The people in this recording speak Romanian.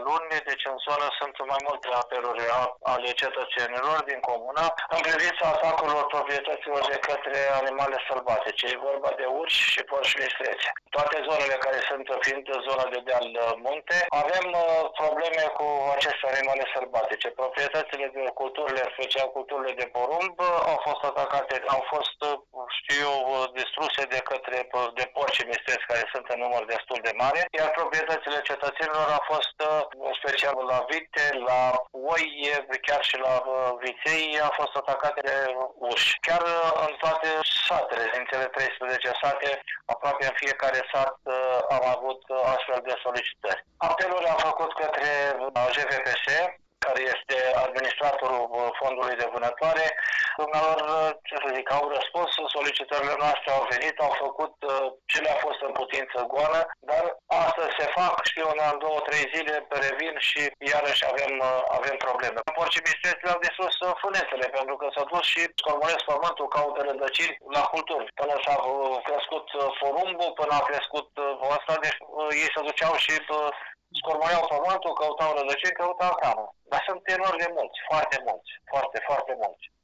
luni, deci în zonă sunt mai multe apeluri ale cetățenilor din comună în privința atacurilor proprietăților de către animale sălbatice. E vorba de urși și porci mistrețe. Toate zonele care sunt fiind zona de deal munte, avem probleme cu aceste animale sălbatice. Proprietățile de culturile, în special culturile de porumb, au fost atacate, au fost, distruse de porci mistreți care sunt în număr destul de mare, iar proprietățile cetățenilor au fost, în special la vite, la oi, chiar și la viței, au fost atacate de urși. Chiar în toate satele, din cele 13 sate, aproape în fiecare sat am avut astfel de solicitări. Apeluri am făcut către GVPS, care este administratorul fondului de vânătoare. Dumnealor, au răspuns, solicitările noastre au venit, au făcut ce le-a fost în putință goală, dar astăzi se fac, în 2-3 zile revin și iarăși avem probleme. Porcii mistreți le-au distrus fânețele, pentru că s-au dus și scormonesc pământul, caută rădăcini la culturi. Până s-a crescut porumbul, până a crescut ăsta, deci ei se duceau și scormoneau pământul, căutau rădăcini, căutau hrană. Dar sunt enorm de mulți, foarte mulți, foarte, foarte mulți.